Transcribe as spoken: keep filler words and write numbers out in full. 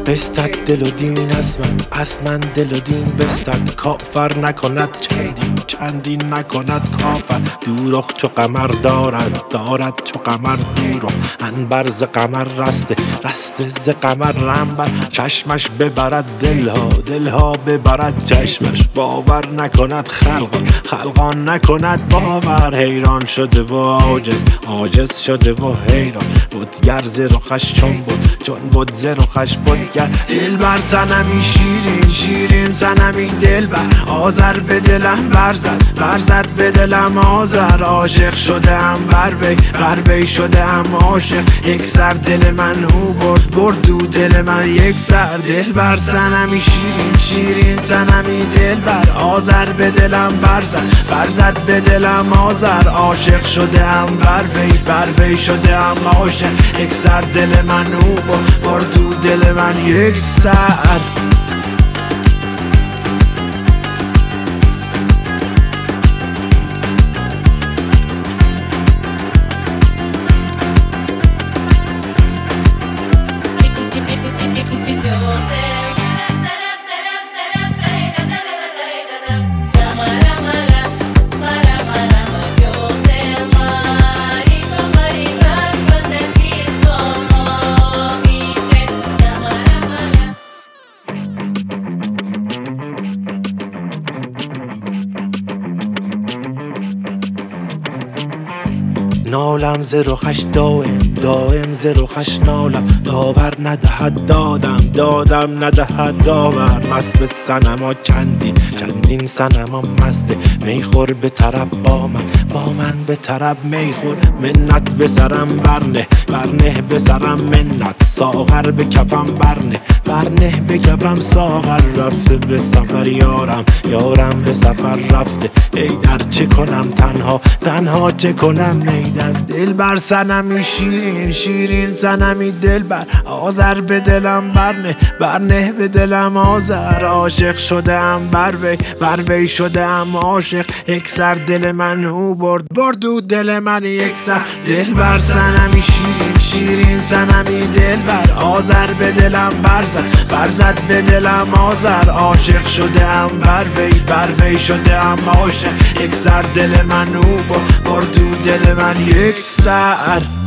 بستد دل و دین از من، از من دل و دین بستد. کافر نکند چندین، چندین نکند کافر. دوروخ چو قمر دارد، دارد چو قمر دوروخ. انبر ز قمر رسته، رسته ز قمر رنبر. چشمش ببرد دلها، دلها ببرد چشمش. باور نکند خلقان، خلقان نکند باور. حیران شده و عاجز، عاجز شده و حیران. بتگر ز رخش چون بود، چون بود ز رخش بتگر. دل بر صنمی شیرین، شیرین صنمی دل بر. آذر به دلم برزد، برزد به دلم آذر. عاشق شده ام بر وی، بر وی شده ام عاشق. یک سر دل من او برد، برد دو دل من یک سر. دل بر صنمی شیرین، شیرین صنمی دل بر. آذر به دلم برزد، برزد به دلم آذر. عاشق شده ام بر وی، بر وی شده ام عاشق. یک سر دل من او برد، برد دو دل من یک سر. نالم ز رخش دائم، دائم ز رخش نالم. داور ندهد دادم، دادم ندهد داور. مست صنما چندین، چندین صنما مسته. میخور به طرب با من، با من به طرب میخور. منت به سرم برنه، برنه به سرم منت. ساغر به کفم برنه، برنه به کفم ساغر. رفته به سفر یارم، یارم به سفر رفته. ای در چه کنم تنها، تنها چه کنم ای در. دل بر صنمی شیرین، شیرین صنمی دل بر. آذر به دلم برنه، برنه به دلم آذر. عاشق شده ام بر وی، بر وی شده ام عاشق. یک سر دل من او برد، برد دو دل من یک سر. دل بر صنمی شیرین، شیرین صنمی دل بر. آذر به دلم برزد، برزد به دلم آذر. عاشق شده ام بر وی، بر وی شده ام عاشق. یک سر دل من او برد، برد دو دل من یک سر.